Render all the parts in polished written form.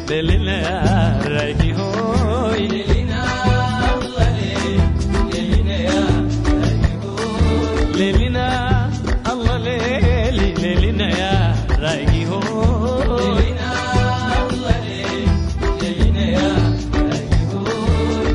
ليلنا يا رايقي هوي ليلنا الله ليلنا يا رايقي هوي ليلنا الله ليلنا يا رايقي هوي ليلنا الله ليلنا يا رايقي هوي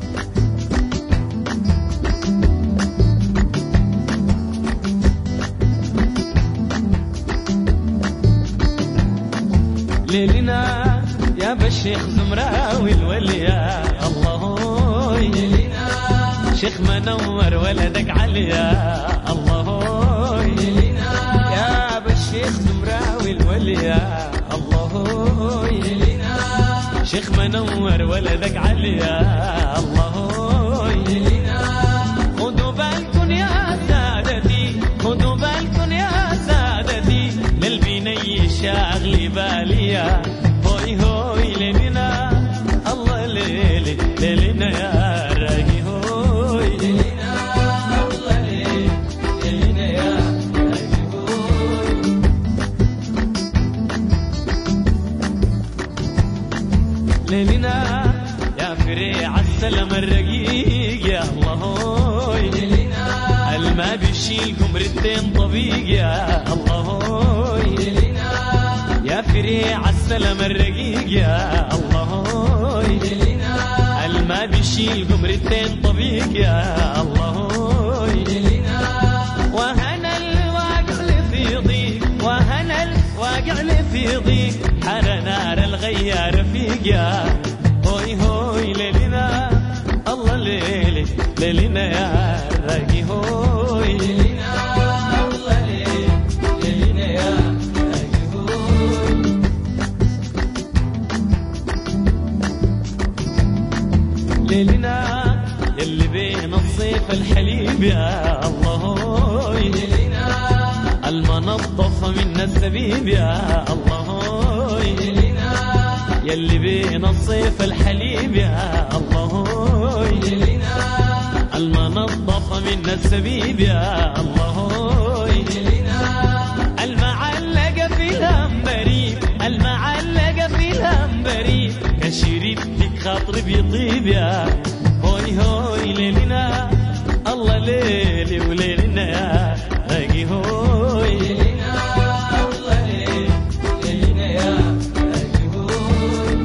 ليلنا يا بالشيخ زمراوي الوليا الله ليلنا شيخ منور ولدك عليا الله ليلنا يا بالشيخ زمراوي الوليا الله ليلنا شيخ منور ولدك عليا الله ليلنا خذوا بالكم يا سادتي خذوا بالكم يا سادتي للبني شاغلي باليا هوي هوي ليلنا الله ليلي ليلنا يا رايقي هوي ليلنا الله ليلنا يا رايقي هوي ليلنا يا فريع السلام الرقيق يا الله هوي ليلنا الما بيشيل قمرتين طبيق يا الله هوي ليلنا يا فريع السلام الرقيق يا الله ليلنا الما بيشيل قمرتين طبيق يا الله ليلنا وهنا الواقع في ضيق وهنا الواقع في ضيق حر نار الغيار فيق يا هوي هوي ليلنا الله ليلي ليلنا يا رايقي هوي ليلنا الله ليلنا يا رايقي هوي ليلنا يلي بين الصيف الحليب يا الله ليلنا المنظفة من الزبيب يا الله ليلنا يلي بين الصيف الحليب يا الله ليلنا المنظفة من الزبيب يا الله ليلنا المعلقة في الهمبريب المعلقة في الهمبريب كشربتك خاطري بيطيب يا هوي هوي ليلنا الله ليلي وليلنا يا رايقي هوي ليلنا الله ليلنا يا رايقي هوي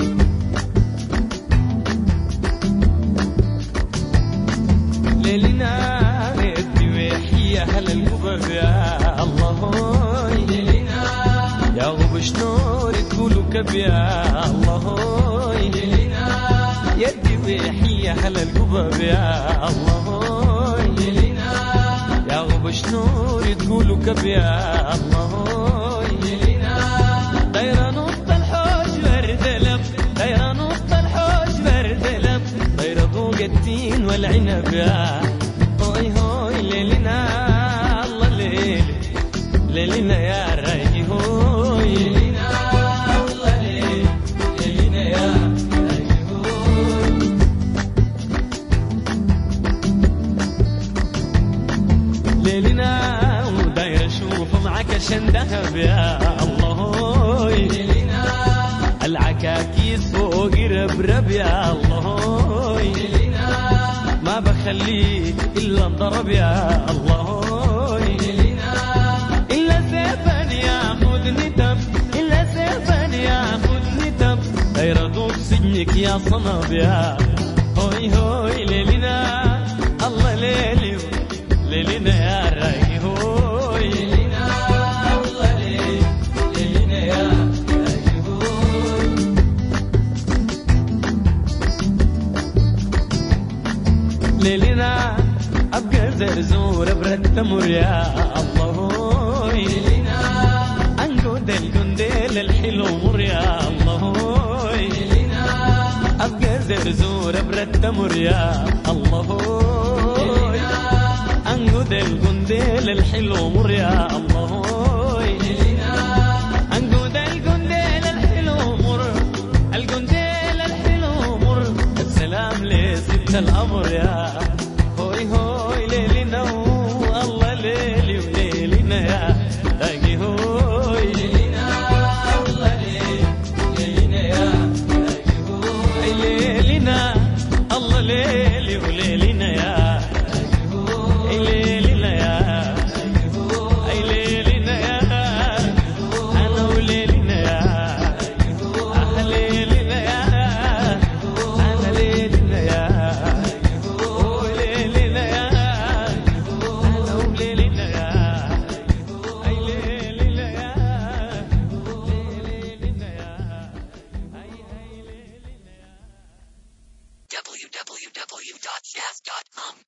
ليلنا يدي ويحيى هلا القبب يا الله هوي ليلنا يا غب شنور تقولوا كب يا الله هوي ليلنا يدي ويحيى هلا القبب يا الله ليلنا يا غب شنور تقولوا كب يا الله ليلنا دايره نص الحوش بردلم دايره نص الحوش بردلم دايره ذوق التين والعنب يا هوي هوي ليلنا الله ليلي ليلنا يا رايقي هوي ليلنا الله ليلنا يا رايقي هوي ليلنا وداير اشوف معك عشان ذهب يا الله هوي ليلنا العكاكيس فوق ربرب يا الله هوي ليلنا ما بخليه الا انضرب يا الله هوي ليلنا الا سيفا ياخذني دم الا سيفا ياخذني دم داير ادوق سجنك يا صنب يا هوي هوي ليلنا الله ليلي ليلنا يا رايقي هوي ليلنا الله ليلنا يا رايقي هوي ليلنا ابقى زرزور برتمر يا الله هوي ليلنا انقود القنديل الحلو مر يا الله هوي ليلنا ابقى زرزور برتمر يا الله هوي انقود القنديل الحلو مر يا الله هوي ليلنا انقود القنديل الحلو مر القنديل الحلو مر السلام لست الامر يا